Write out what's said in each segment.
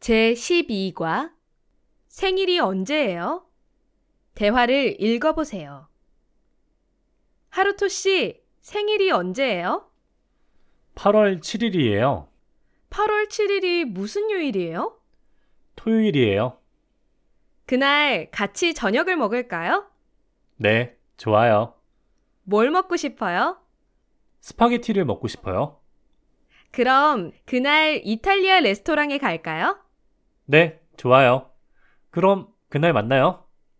제12과 생일이 언제예요? 대화를 읽어보세요. 하루토 씨, 생일이 언제예요? 8월 7일이에요. 8월 7일이 무슨 요일이에요? 토요일이에요. 그날 같이 저녁을 먹을까요? 네, 좋아요. 뭘 먹고 싶어요? 스파게티를 먹고 싶어요. 그럼 그날 이탈리아 레스토랑에 갈까요? 네, 좋아요. 그럼 그날 만나요.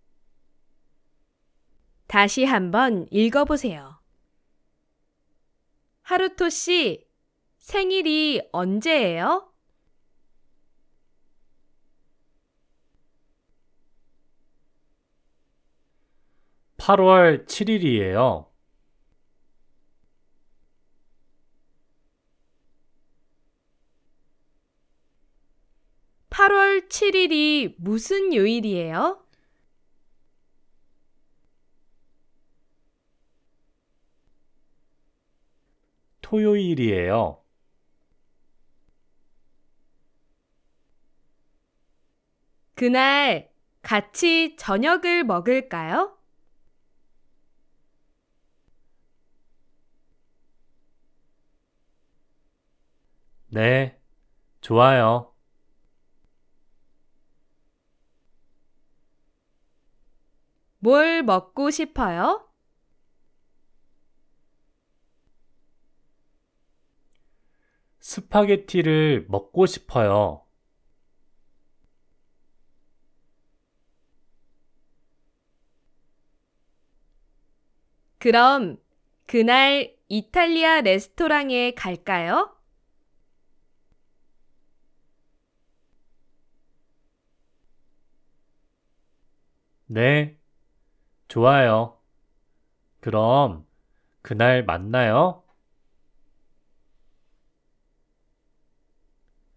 다시 한번 읽어보세요. 하루토 씨, 생일이 언제예요? 8월 7일이에요. 8월 7일이 무슨 요일이에요? 토요일이에요. 그날 같이 저녁을 먹을까요? 네, 좋아요. 뭘 먹고 싶어요? 스파게티를 먹고 싶어요. 그럼 그날 이탈리아 레스토랑에 갈까요? 네, 좋아요. 그럼 그날 만나요.